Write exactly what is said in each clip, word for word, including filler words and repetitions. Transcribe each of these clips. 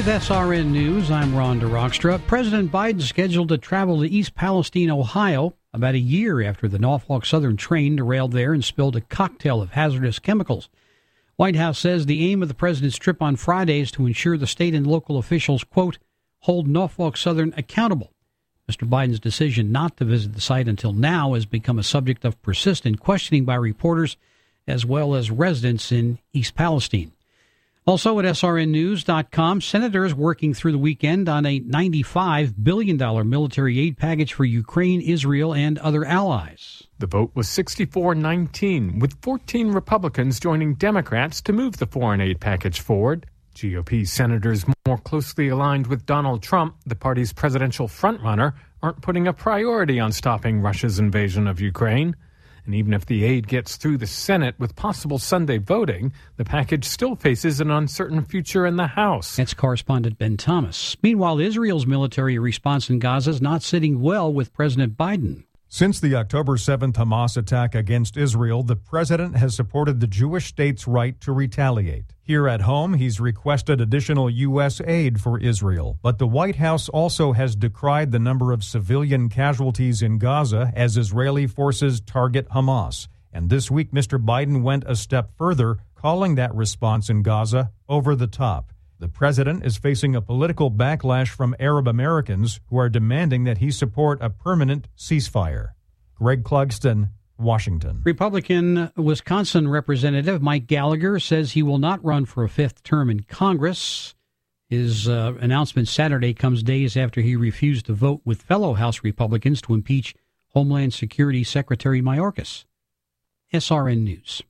With S R N News, I'm Ron DeRockstra. President Biden scheduled to travel to East Palestine, Ohio, about a year after the Norfolk Southern train derailed there and spilled a cocktail of hazardous chemicals. White House says the aim of the president's trip on Friday is to ensure the state and local officials, quote, hold Norfolk Southern accountable. Mister Biden's decision not to visit the site until now has become a subject of persistent questioning by reporters as well as residents in East Palestine. Also at S R N news dot com, senators working through the weekend on a ninety-five billion dollars military aid package for Ukraine, Israel, and other allies. The vote was sixty-four nineteen, with fourteen Republicans joining Democrats to move the foreign aid package forward. G O P senators more closely aligned with Donald Trump, the party's presidential frontrunner, aren't putting a priority on stopping Russia's invasion of Ukraine. And even if the aid gets through the Senate with possible Sunday voting, the package still faces an uncertain future in the House. That's correspondent Ben Thomas. Meanwhile, Israel's military response in Gaza is not sitting well with President Biden. Since the October seventh Hamas attack against Israel, the president has supported the Jewish state's right to retaliate. Here at home, he's requested additional U S aid for Israel. But the White House also has decried the number of civilian casualties in Gaza as Israeli forces target Hamas. And this week, Mister Biden went a step further, calling that response in Gaza over the top. The president is facing a political backlash from Arab Americans who are demanding that he support a permanent ceasefire. Greg Clugston, Washington. Republican Wisconsin Representative Mike Gallagher says he will not run for a fifth term in Congress. His uh, announcement Saturday comes days after he refused to vote with fellow House Republicans to impeach Homeland Security Secretary Mayorkas. S R N News.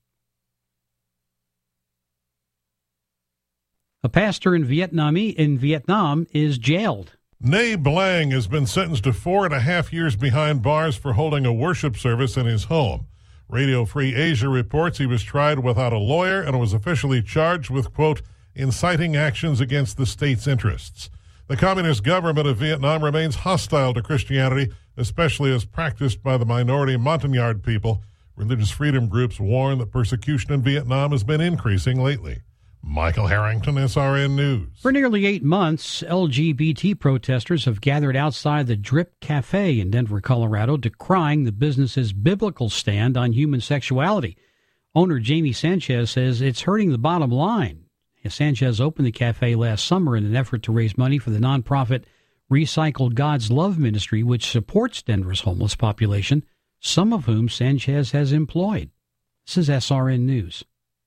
A pastor in Vietnam, in Vietnam is jailed. Nay Blang has been sentenced to four and a half years behind bars for holding a worship service in his home. Radio Free Asia reports he was tried without a lawyer and was officially charged with, quote, inciting actions against the state's interests. The communist government of Vietnam remains hostile to Christianity, especially as practiced by the minority Montagnard people. Religious freedom groups warn that persecution in Vietnam has been increasing lately. Michael Harrington, S R N News. For nearly eight months, L G B T protesters have gathered outside the Drip Cafe in Denver, Colorado, decrying the business's biblical stand on human sexuality. Owner Jamie Sanchez says it's hurting the bottom line. Sanchez opened the cafe last summer in an effort to raise money for the nonprofit Recycle God's Love Ministry, which supports Denver's homeless population, some of whom Sanchez has employed. This is S R N News.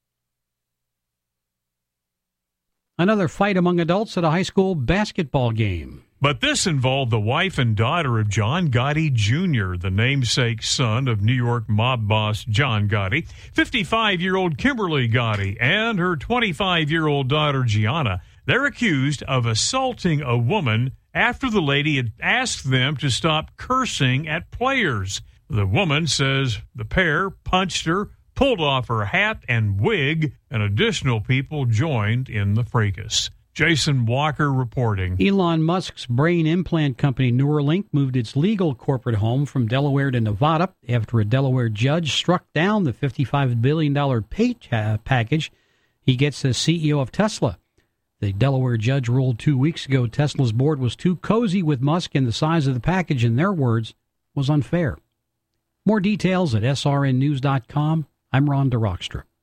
Another fight among adults at a high school basketball game. But this involved the wife and daughter of John Gotti Junior, the namesake son of New York mob boss John Gotti, fifty-five-year-old Kimberly Gotti, and her twenty-five-year-old daughter Gianna. They're accused of assaulting a woman after the lady had asked them to stop cursing at players. The woman says the pair punched her, pulled off her hat and wig, and additional people joined in the fracas. Jason Walker reporting. Elon Musk's brain implant company Neuralink moved its legal corporate home from Delaware to Nevada after a Delaware judge struck down the fifty-five billion dollars pay uh, package he gets as C E O of Tesla. The Delaware judge ruled two weeks ago Tesla's board was too cozy with Musk and the size of the package, in their words, was unfair. More details at S R N news dot com. I'm Ron DeRockstra.